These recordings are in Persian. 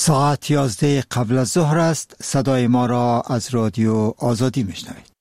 ساعت 11 قبل از ظهر است. صدای ما را از رادیو آزادی میشنوید.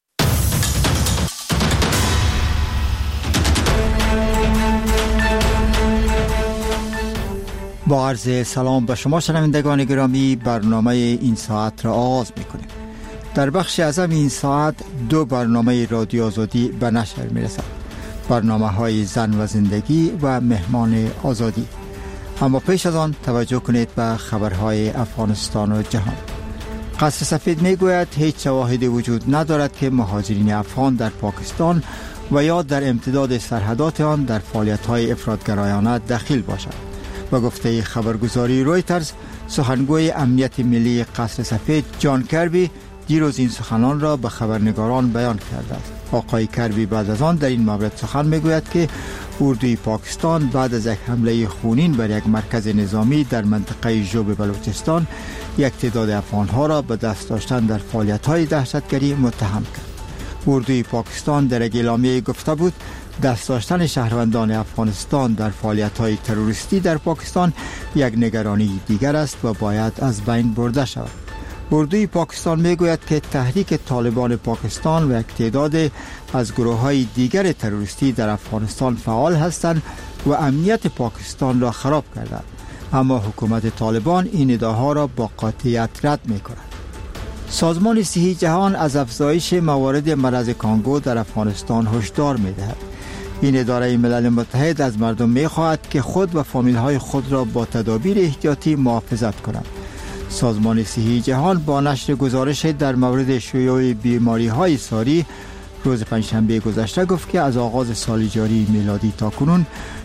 با عرض سلام به شما شنوندگان گرامی، برنامه این ساعت را آغاز میکنیم. در بخش اعظم این ساعت 2 برنامه رادیو آزادی به نشر میرسد. برنامه های زن و زندگی و مهمان آزادی. اما پیش از آن توجه کنید به خبرهای افغانستان و جهان. قصر سفید میگوید هیچ شواهدی وجود ندارد که مهاجرین افغان در پاکستان و یا در امتداد سرحدات آن در فعالیت‌های افراط‌گرایانه دخیل باشد. با گفته خبرگزاری رویترز، سخنگوی امنیت ملی قصر سفید جان کربی دیروز این سخنان را به خبرنگاران بیان کرده است. آقای کربی بعد از آن در این مورد سخن میگوید که اردوی پاکستان بعد از یک حمله خونین بر یک مرکز نظامی در منطقه جوب بلوچستان یک تعداد افغانها را به دست داشتن در فعالیت‌های دهشتگری متهم کرد. اردوی پاکستان در یک اعلامیه گفته بود دست داشتن شهروندان افغانستان در فعالیت‌های تروریستی در پاکستان یک نگرانی دیگر است و باید از بین برده شود. اردوی پاکستان میگوید که تحریک طالبان پاکستان و یک تعداد از گروه‌های دیگر تروریستی در افغانستان فعال هستند و امنیت پاکستان را خراب کردند، اما حکومت طالبان این ادعاها را با قاطعیت رد می‌کند. سازمان صحی جهان از افزایش موارد مرض کانگو در افغانستان هشدار می‌دهد. این اداره ملل متحد از مردم می‌خواهد که خود و فامیل‌های خود را با تدابیر احتیاطی محافظت کنند. سازمان صحی جهان با نشر گزارش در مورد شیوع بیماری‌های ساری روز پنجشنبه گذشته گفت که از آغاز سال جاری میلادی تا کنون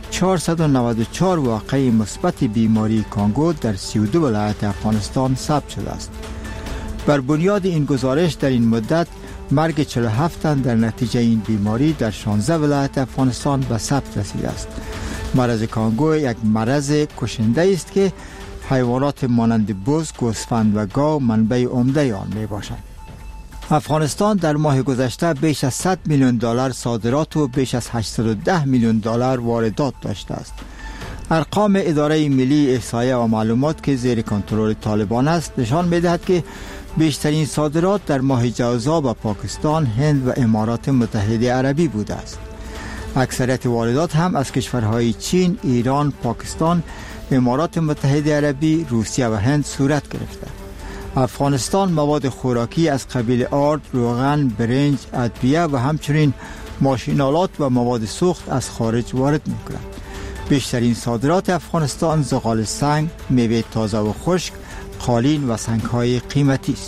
494 واقعه مثبت بیماری کانگو در 32 ولایت افغانستان ثبت شده است. بر بنیاد این گزارش در این مدت مرگ 47 تن در نتیجه این بیماری در 16 ولایت افغانستان به ثبت رسیده است. مرض کانگو یک مرض کشنده است که حیوانات مانند بز، گوسفند و گاو منبع عمده آن می باشند. افغانستان در ماه گذشته بیش از 100 میلیون دلار صادرات و بیش از 810 میلیون دلار واردات داشته است. ارقام اداره ملی احصایه و معلومات که زیر کنترل طالبان است نشان می‌دهد که بیشترین صادرات در ماه جوزا به پاکستان، هند و امارات متحده عربی بوده است. اکثریت واردات هم از کشورهای چین، ایران، پاکستان، امارات متحده عربی، روسیه و هند صورت گرفته. افغانستان مواد خوراکی از قبیل آرد، روغن، برنج، ادویه و همچنین ماشینالات و مواد سوخت از خارج وارد می‌کند. بیشترین صادرات افغانستان زغال سنگ، میوه تازه و خشک، قالین و سنگ‌های قیمتی است.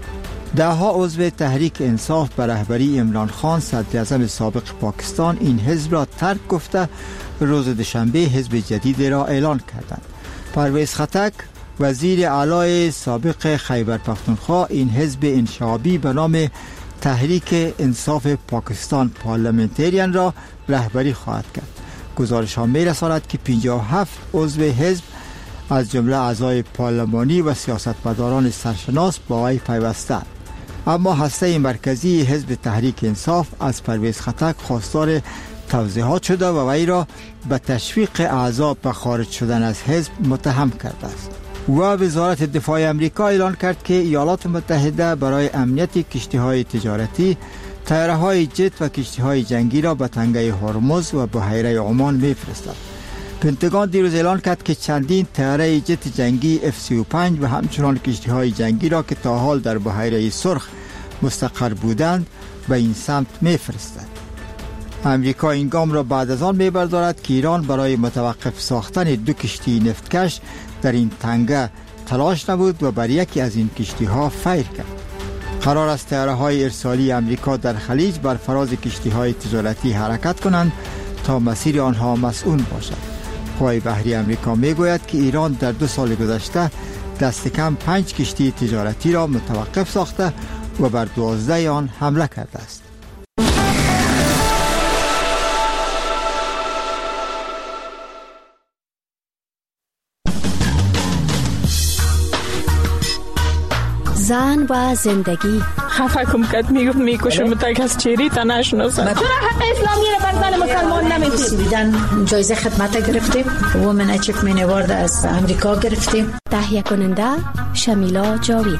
ده‌ها عضو تحریک انصاف به رهبری عمران خان صدر اعظم سابق پاکستان این حزب را ترک گفته روز دوشنبه حزب جدید را اعلان کردند. پرویز خټک وزیر اعلی سابق خیبر پختونخوا این حزب انشعابی به نام تحریک انصاف پاکستان پارلمنتریان را رهبری خواهد کرد. گزارش ها می رساند که 57 عضو حزب از جمله اعضای پارلمانی و سیاستمداران سرشناس با وی پیوستند. اما هسته مرکزی حزب تحریک انصاف از پرویز خټک خواستار توضیحات شده و وی را به تشویق اعضا به خارج شدن از حزب متهم کرده است. و وزارت دفاع آمریکا اعلان کرد که ایالات متحده برای امنیت کشتی‌های تجارتی طیاره‌های جت و کشتی‌های جنگی را به تنگه هرمز و بحیره عمان می‌فرستد. پنتاگون دیروز اعلان کرد که چندین طیاره جت جنگی F-35 و همچنان کشتی‌های جنگی را که تا حال در بحیره سرخ مستقر بودند به این سمت می‌فرستد. امریکا این گام را بعد از آن می‌بردارد که ایران برای متوقف ساختن 2 کشتی نفتکش در این تنگه تلاش نبود و بر یکی از این کشتی‌ها فیر کرد. قرار است طیاره‌های ارسالی امریکا در خلیج بر فراز کشتی‌های تجارتی حرکت کنند تا مسیر آنها مسئول باشد. قوای بحری امریکا میگوید که ایران در 2 سال گذشته دست کم 5 کشتی تجارتی را متوقف ساخته و بر 12 آن حمله کرده است. زن و زندگی، خفه کم کرد، میگفت میکشم تا کس چیری تا نشناسه. چرا حق اسلامی رو بر زن مسلمان نمیدید؟ بیدن جایزه خدمت گرفتیم، وومن اچیومنت اوارد از امریکا گرفتیم. تهیه کننده شمیلا جاوید.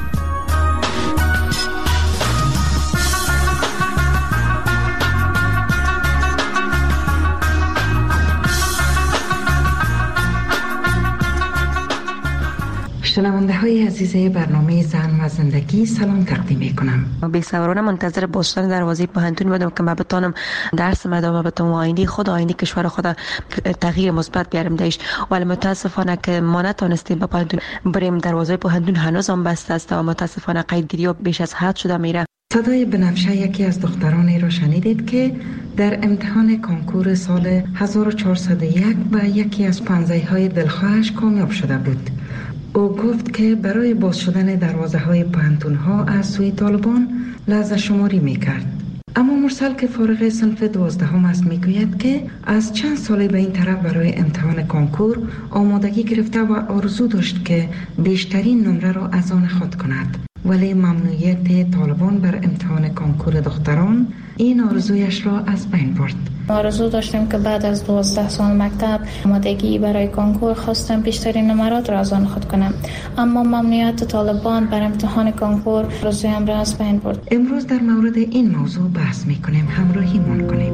شنونده های عزیز برنامه زن و زندگی سلام تقدیم میکنم. بی‌صبرانه منتظر بازشدن دروازه پانتون بودم که من بتونم درس ادامه بدم و آینده کشور خود تغییر مثبت بیارم دیش، ولی متاسفانه که ما نتونستیم به پانتون بریم. دروازه پانتون هنوز هم بسته است و متاسفانه قیدگیری بیش از حد شده میره. صدای بنفشه یکی از دخترانی را شنیدید که در امتحان کنکور سال 1401 و یکی از پانزه‌های دلخواهش کامیاب شده بود. او گفت که برای باز شدن دروازه های پانتون ها از سوی طالبان لحظه شماری می کرد. اما مرسل که فارغ صنف 12 است می گوید که از چند سالی به این طرف برای امتحان کنکور آمادگی گرفته و آرزو داشت که بیشترین نمره را از آن خود کند، ولی ممنوعیت طالبان بر امتحان کنکور دختران این آرزویش را از بین برد. آرزو داشتیم که بعد از 12 سال مکتب آمادگی برای کنکور خواستم بیشترین نمرات را از آن خود کنم، اما ممنوعیت طالبان بر امتحان کنکور آرزویم را از بین برد. امروز در مورد این موضوع بحث می‌کنیم، همراهیمان کنید.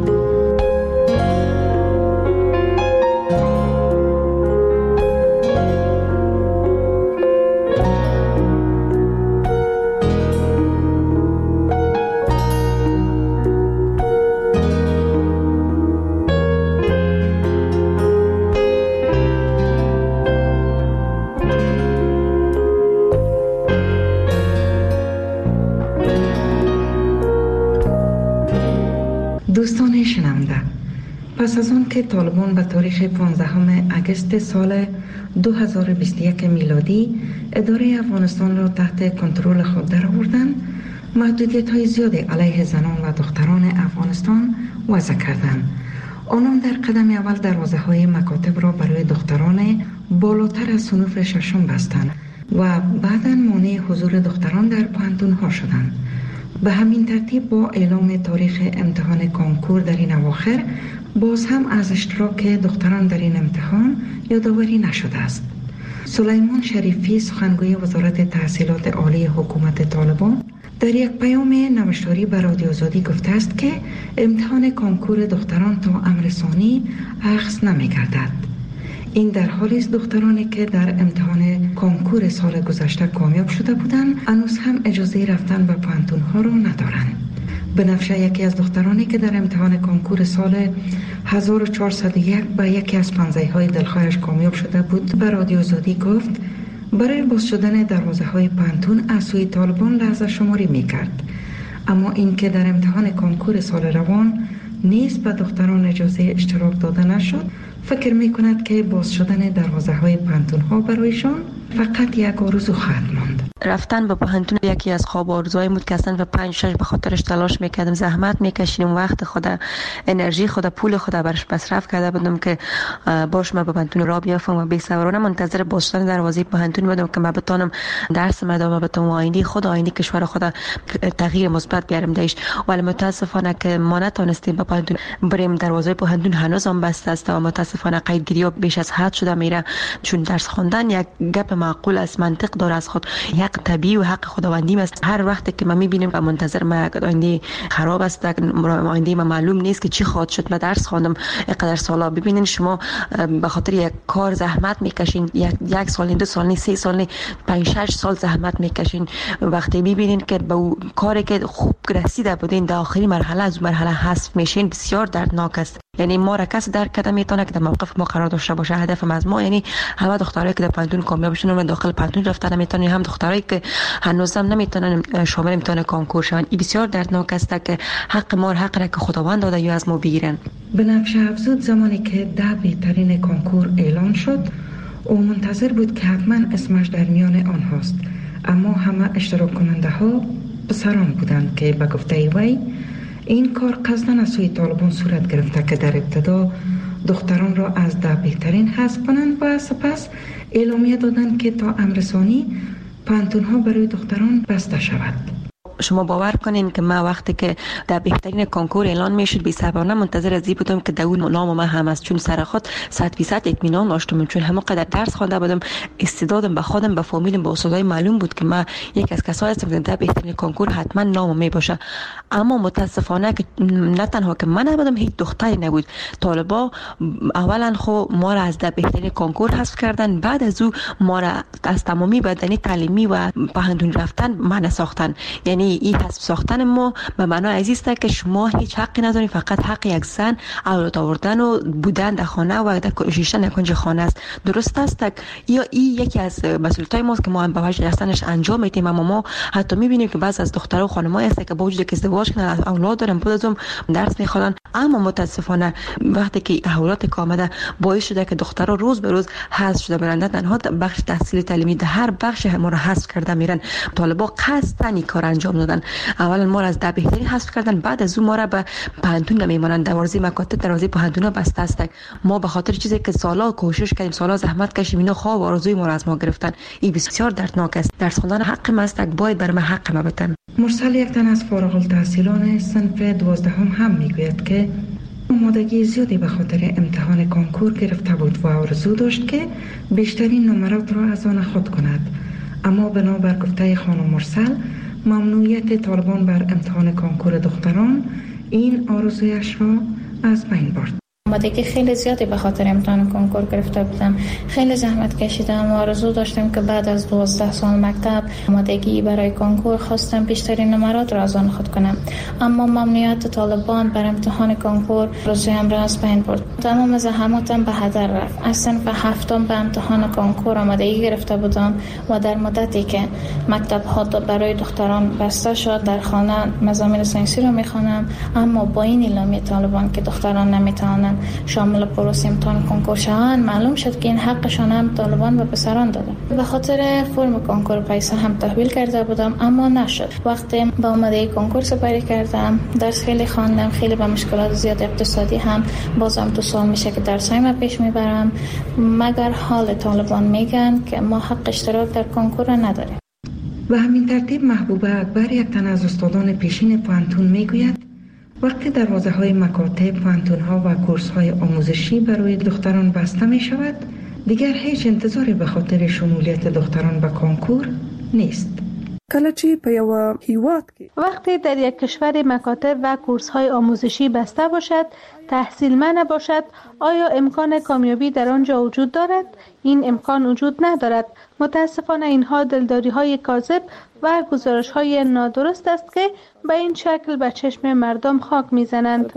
دوستان شنونده، پس از آن که طالبان به تاریخ 15 اگست سال 2021 میلادی اداره افغانستان را تحت کنترل خود درآوردند، محدودیت‌های زیادی علیه زنان و دختران افغانستان وضع کردند. آنان در قدم اول دروازه‌های مکاتب را برای دختران بالاتر از صنوف ششم بستند و بعداً مانع حضور دختران در پانتون‌ها شدند. به همین ترتیب با اعلام تاریخ امتحان کنکور در این اواخر باز هم از اشتراک دختران در این امتحان یادآوری نشده است. سلیمان شریفی سخنگوی وزارت تحصیلات عالی حکومت طالبان در یک پیام نوشتاری به رادیو آزادی گفته است که امتحان کنکور دختران تا امر ثانی اخذ نمی‌گردد. این در حالی است دخترانی که در امتحان کنکور سال گذشته کامیاب شده بودند هنوز هم اجازه رفتن به پانتون‌ها را ندارند. بنفشه یکی از دخترانی که در امتحان کنکور سال 1401 به یکی از پانزه‌های دلخواهش کامیاب شده بود به رادیو آزادی گفت برای باز شدن دروازه‌های پانتون از سوی طالبان لحظه شماری می‌کرد، اما این که در امتحان کنکور سال روان نیز به دختران اجازه اشتراک داده نشد، فکر می کند که باز شدن دروازه های پانتون ها برایشان فقط یک آرزو خواهد ماند. رفتن به پانتون یکی از خواب آرزوهای بود که اصلا 5-6 به خاطرش تلاش میکردم، زحمت میکشیدم، وقت خود، انرژی خود، پول خود برش مصرف کرده بودم که باش ما به پانتون را بیافتم و بی‌صبرانه منتظر باز شدن دروازه پانتون بودم که ما بتونم درس ادامه بدم و آینده کشور خود تغییر مثبت بیارم دیش، ولی متاسفانه که ما نتونستیم به پانتون بریم. دروازه پانتون هنوز هم بسته است و متاسفانه قیدگیری بیش از حد شده میره، چون درس خواندن یک گپ معقول است، منطق داره از خود، حق طبیعی و حق خداوندی است. هر وقت که ما میبینیم و منتظر ما آینده خراب است، آینده ما معلوم نیست که چی خواهد شد. من درس خواندم اینقدر سالا، ببینین شما به خاطر یک کار زحمت میکشین، یک سال، 2 سال، 3 سال، 5-6 سال زحمت میکشین، وقتی میبینین که به اون کاری که خوب رسیده بودین در آخرین مرحله از مرحله حذف میشین، بسیار دردناک است. یعنی ما را کس درک کرده میتونه که در موقف ما قرار داشته باشه. هدف از ما یعنی همه دخترایی که در پانتون کامیاب شدن و داخل پانتون رفتن میتونن، هم دخترایی که هنوز هم نمیتونن شامل امتحان کنکور شون. این بسیار دردناک است که حق ما، حق را که خداوند داده یا از ما بگیرن. بنفشه افزود زمانی که 10 بهترین کنکور اعلان شد او منتظر بود که حتما اسمش در میان آنهاست، اما همه اشتراک کننده ها پسران بودند که به گفته وی این کار قصداً از سوی طالبان صورت گرفته که در ابتدا دختران را از 10 بهترین حذف کنند و سپس اعلامیه دادند که تا امر ثانی پانتون ها برای دختران بسته شود. شما باور کنین که من وقتی که در بهترین کنکور اعلان میشد بی‌صبرانه منتظر از این بودم که در اون نام من هم از چون سر خود 100% اطمینان داشتم، چون همه قدر درس خوانده بودم، استعدادم به خودم به فامیلم به استادای معلوم بود که من یک از کسایی هستم که در بهترین کنکور حتما نام می باشه. اما متاسفانه که نه تنها که من نبودم، هیچ دختری نبود. طالبا اولا خو ما را از در بهترین کنکور حذف کردن، بعد از او ما را از تمامی بدنی تعلیمی و پهندون رفتن منع ساختن. یعنی این حذف ساختن ما به معنای است که شما هیچ حقی ندارید، فقط حق یک زن اولاد آوردن و بودن در خانه و در نشستن کنج خانه است. درست است یا این یکی از مسئولیت‌های ماست که ما هم به وجه هستنش انجام میدیم. اما ما حتی میبینیم که بعضی از دخترها و خانم‌ها هست که با وجود که ازدواج کردن، اولاد دارن، بعد از اون درس میخوان، اما متاسفانه وقتی که تحولات آمده باعث شده که دخترها روز به روز حذف شده برند. تنها بخش تحصیل تعلیمی در هر بخش ما را حذف کرده میرن. طالبا قصداً این کار انجام دادن. اولا ما را از در بهترین حذف کردن، بعد از اون ما را به پهنتون نمیمونن. دروازه مکاتب دروازه پهنتون بسته است. ما به خاطر چیزی که سالا کوشش کردیم، سالا زحمت کشیدیم، اینا خواب و آرزوی ما را از ما گرفتن. این بسیار دردناک است. درس خوندن حق ما است، باید بر ما حق ما بدن. مرسل یک تن از فارغ التحصیلان صنف 12 هم میگوید که آمادگی زیادی به خاطر امتحان کنکور گرفته بود و آرزو داشت که بیشترین نمرات را از آن خود کند. اما بنابر گفته خانم مرسل، ممنوعیت طالبان بر امتحان کنکور دختران این آرزویش را از بین برد. آمادگی خیلی زیادی به خاطر امتحان کنکور گرفته بودم. خیلی زحمت کشیدم و آرزو داشتم که بعد از 12 سال مکتب آمادگی برای کنکور خواستم بیشترین نمرات را از آن خود کنم. اما ممنوعیت طالبان بر امتحان کنکور آرزویم را از بین برد. تمام زحماتم به هدر رفت. از صنف 7 به امتحان کنکور آمادگی گرفته بودم و در مدتی که مکتب ها برای دختران بسته شد در خانه مضامین ساینسی را میخوانم، اما با این اعلامیه طالبان که دختران نمیتوانند شامل پروسه امتحان کنکور شوند، معلوم شد که این حقشان هم طالبان به پسران دادن. به خاطر فرم کنکور پیسه هم تحویل کرده بودم، اما نشد. وقتی با آمادگی کنکور سپری کردم، درس خیلی خواندم، خیلی با مشکلات زیاد اقتصادی هم بازم 2 سال میشه که درسایم پیش میبرم، مگر حال طالبان میگن که ما حق اشتراک در کنکور نداریم. و همین ترتیب محبوبه اکبر، یک تن از استادان پیشین پانتون میگوید وقتی دروازه‌های مکاتب، پانتون‌ها و کورس‌های آموزشی برای دختران بسته می‌شود، دیگر هیچ انتظاری به خاطر شمولیت دختران به کنکور نیست. وقتی در یک کشور مکاتب و کورس‌های آموزشی بسته باشد، تحصیل منع باشد، آیا امکان کامیابی در آنجا وجود دارد؟ این امکان وجود ندارد. متاسفانه اینها دلداری‌های کاذب و گزارش‌های نادرست است که به این شکل به چشم مردم خاک می‌زنند.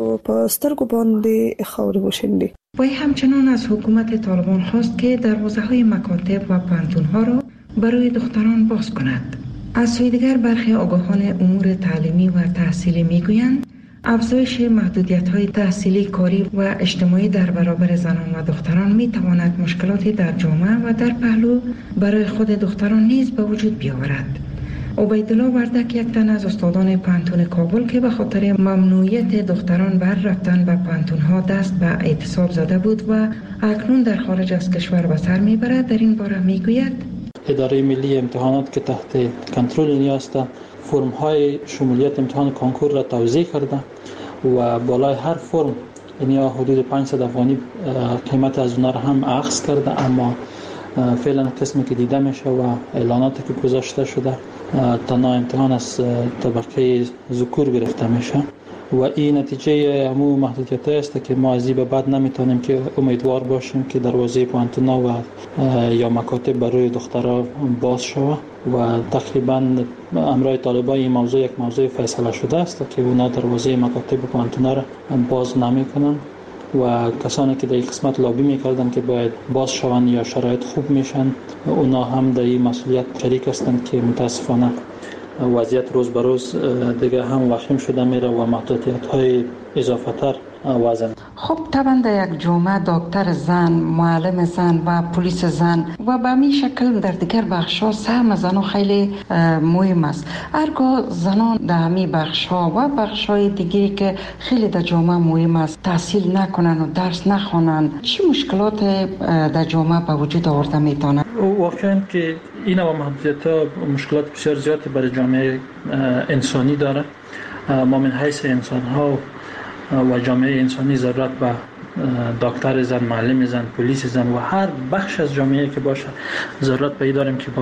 و همچنان از حکومت طالبان خواست که دروازه‌های مکاتب و پانتون‌ها را برای دختران باز کند. از سوی دیگر برخی آگاهان امور تعلیمی و تحصیلی میگویند افزایش محدودیت‌های تحصیلی، کاری و اجتماعی در برابر زنان و دختران می‌تواند مشکلاتی در جامعه و در پهلو برای خود دختران نیز به وجود بیاورد. عبیدالله وردک، یک تن از استادان پانتون کابل که به خاطر ممنوعیت دختران بر رفتن به پانتون‌ها دست به اعتصاب زده بود و اکنون در خارج از کشور به سر می‌برد، در این باره می‌گوید اداره ملی امتحانات که تحت کنترل اینها است، فرم‌های شمولیت امتحان کنکور را توزیع کرده و بالای هر فرم اینها حدود 500 افغانی قیمت از اونها را هم اخذ کرده، اما فعلا قسمی که دیده میشه و اعلاناتی که گذاشته شده تنها امتحان از طبقه ذکور گرفته میشه و این نتیجه همون محدودیت است که ما از این به بعد نمیتونیم که امیدوار باشیم که دروازه پانتونا و یا مکاتب برای دخترها باز شود و تقریبا امرای طالبان این موضوع یک موضوع فیصله شده است که اونا دروازه مکاتب و پانتونا را باز نمیکنن و کسانی که در این قسمت لابی میکردن که باید باز شوند یا شرایط خوب میشن، اونا هم در این مسئولیت شریک هستند که متاسفانه وضعیت روز به روز دیگه هم وخیم شده میره و محدودیت‌های اضافه تر وضع. خب طبعا در یک جامعه دکتر زن، معلم زن و پلیس زن و به همین شکل در دیگر بخش‌ها سهم زنان خیلی مهم است. هرگاه زنان در همین بخش‌ها و بخش‌های دیگری که خیلی در جامعه مهم است تحصیل نکنن و درس نخوانن، چه مشکلات در جامعه به وجود آورده میتونه؟ واقعا که این و محدودیت‌ها مشکلات بسیار زیادی برای جامعه انسانی داره. ما من حیث انسان‌ها و جامعه انسانی ضرورت به دکتر زن، معلم زن، پلیس زن و هر بخش از جامعه که باشه ضرورت پیدا داریم که